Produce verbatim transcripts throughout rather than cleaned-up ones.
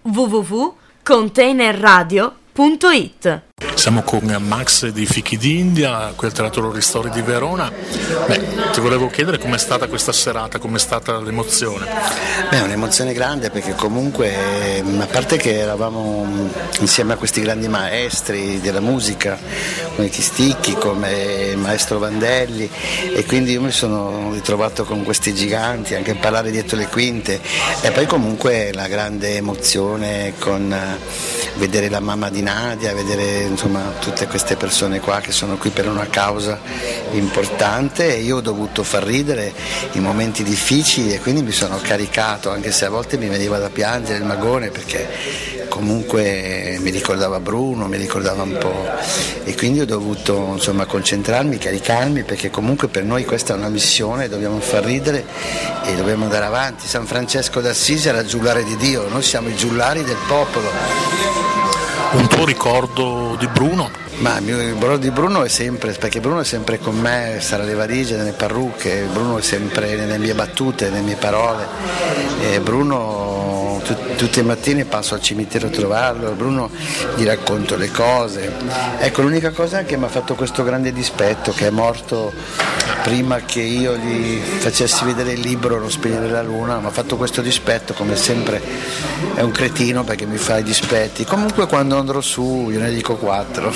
w w w punto container radio punto it. Siamo con Max di Fichi d'India, qui al Teatro Ristori di Verona. Beh, ti volevo chiedere com'è stata questa serata, com'è stata l'emozione? Beh, un'emozione grande perché comunque, a parte che eravamo insieme a questi grandi maestri della musica, come Chisticchi, come il maestro Vandelli, e quindi io mi sono ritrovato con questi giganti, anche a parlare dietro le quinte, e poi comunque la grande emozione con vedere la mamma di Nadia, vedere insomma tutte queste persone qua che sono qui per una causa importante, e io ho dovuto far ridere in momenti difficili e quindi mi sono caricato, anche se a volte mi veniva da piangere il magone, perché comunque mi ricordava Bruno, mi ricordava un po', e quindi ho dovuto insomma concentrarmi, caricarmi, perché comunque per noi questa è una missione, dobbiamo far ridere e dobbiamo andare avanti. San Francesco d'Assisi era il giullare di Dio, noi siamo i giullari del popolo. Un tuo ricordo di Bruno? Ma il mio ricordo di Bruno è sempre, perché Bruno è sempre con me, sarà le valigie, nelle parrucche, Bruno è sempre nelle mie battute, nelle mie parole, e Bruno tu, tutte le mattine passo al cimitero a trovarlo, Bruno gli racconto le cose. Ecco, l'unica cosa è che mi ha fatto questo grande dispetto, che è morto prima che io gli facessi vedere il libro Lo spegnere la luna, mi ha fatto questo dispetto, come sempre è un cretino perché mi fa i dispetti. Comunque quando andrò su io ne dico quattro.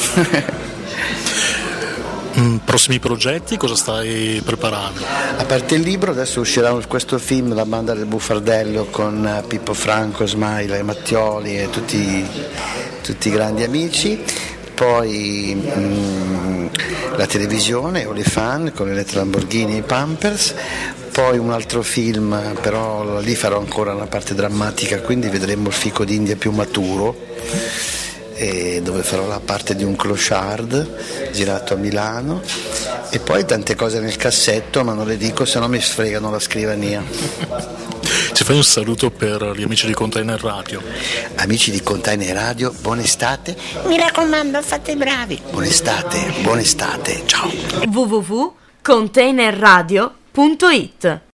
Mm, prossimi progetti, cosa stai preparando? A parte il libro, adesso uscirà questo film, La banda del buffardello, con Pippo Franco, Smile e Mattioli e tutti, tutti i grandi amici. Poi mh, la televisione, Olifan con Elettra Lamborghini e i Pampers. Poi un altro film, però lì farò ancora una parte drammatica, quindi vedremo il Fico d'India più maturo, e dove farò la parte di un clochard girato a Milano, e poi tante cose nel cassetto, ma non le dico, se no mi sfregano la scrivania. Ci fai un saluto per gli amici di Container Radio? Amici di Container Radio, buona estate. Mi raccomando, fate i bravi. Buona estate, buona estate, ciao. w w w punto container radio punto it.